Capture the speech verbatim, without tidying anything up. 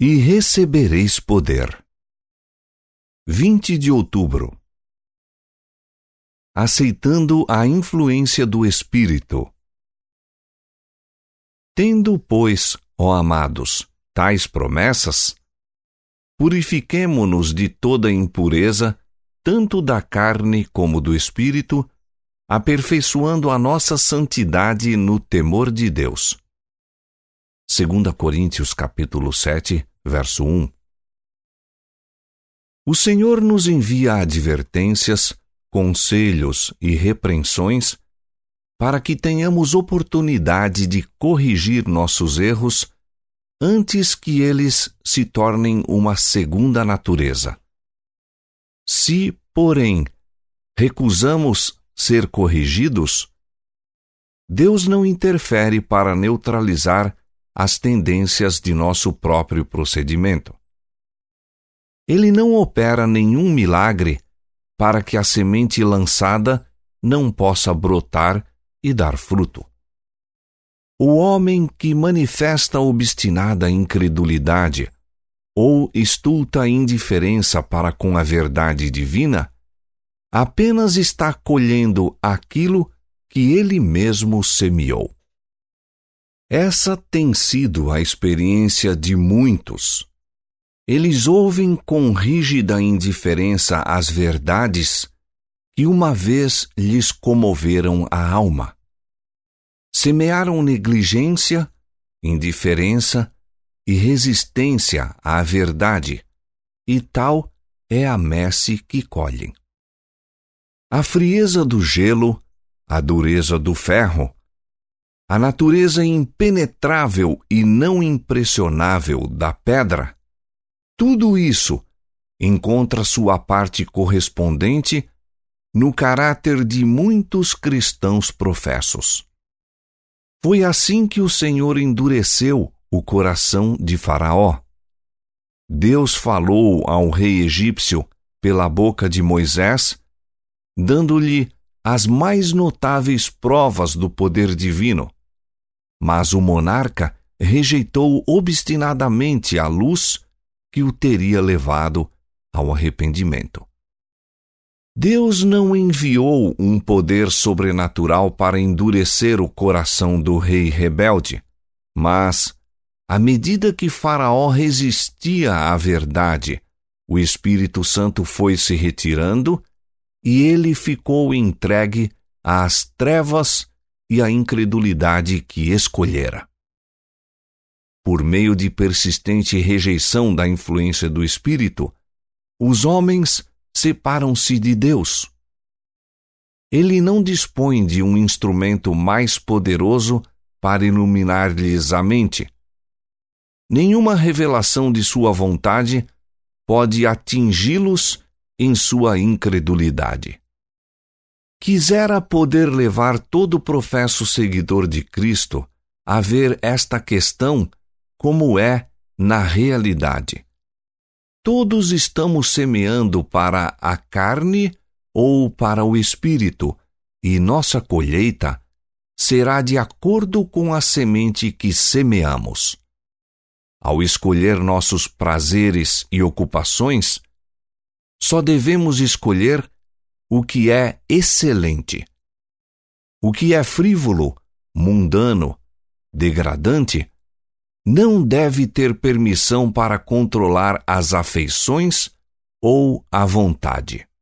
e recebereis poder. vinte de outubro. Aceitando a influência do Espírito. Tendo, pois, ó amados, tais promessas, purifiquemo-nos de toda impureza, tanto da carne como do Espírito, aperfeiçoando a nossa santidade no temor de Deus. Segunda Coríntios capítulo sete, verso um. O Senhor nos envia advertências, conselhos e repreensões para que tenhamos oportunidade de corrigir nossos erros antes que eles se tornem uma segunda natureza. Se, porém, recusamos ser corrigidos, Deus não interfere para neutralizar as tendências de nosso próprio procedimento. Ele não opera nenhum milagre para que a semente lançada não possa brotar e dar fruto. O homem que manifesta obstinada incredulidade ou estulta indiferença para com a verdade divina apenas está colhendo aquilo que ele mesmo semeou. Essa tem sido a experiência de muitos. Eles ouvem com rígida indiferença as verdades que uma vez lhes comoveram a alma. Semearam negligência, indiferença e resistência à verdade, e tal é a messe que colhem. A frieza do gelo, a dureza do ferro, a natureza impenetrável e não impressionável da pedra, tudo isso encontra sua parte correspondente no caráter de muitos cristãos professos. Foi assim que o Senhor endureceu o coração de Faraó. Deus falou ao rei egípcio pela boca de Moisés, dando-lhe as mais notáveis provas do poder divino. Mas o monarca rejeitou obstinadamente a luz que o teria levado ao arrependimento. Deus não enviou um poder sobrenatural para endurecer o coração do rei rebelde, mas, à medida que Faraó resistia à verdade, o Espírito Santo foi se retirando e ele ficou entregue às trevas e à incredulidade que escolhera. Por meio de persistente rejeição da influência do Espírito, os homens separam-se de Deus. Ele não dispõe de um instrumento mais poderoso para iluminar-lhes a mente. Nenhuma revelação de sua vontade pode atingi-los em sua incredulidade. Quisera poder levar todo professo seguidor de Cristo a ver esta questão como é na realidade. Todos estamos semeando para a carne ou para o espírito, e nossa colheita será de acordo com a semente que semeamos. Ao escolher nossos prazeres e ocupações, só devemos escolher o que é excelente. O que é frívolo, mundano, degradante, não deve ter permissão para controlar as afeições ou a vontade.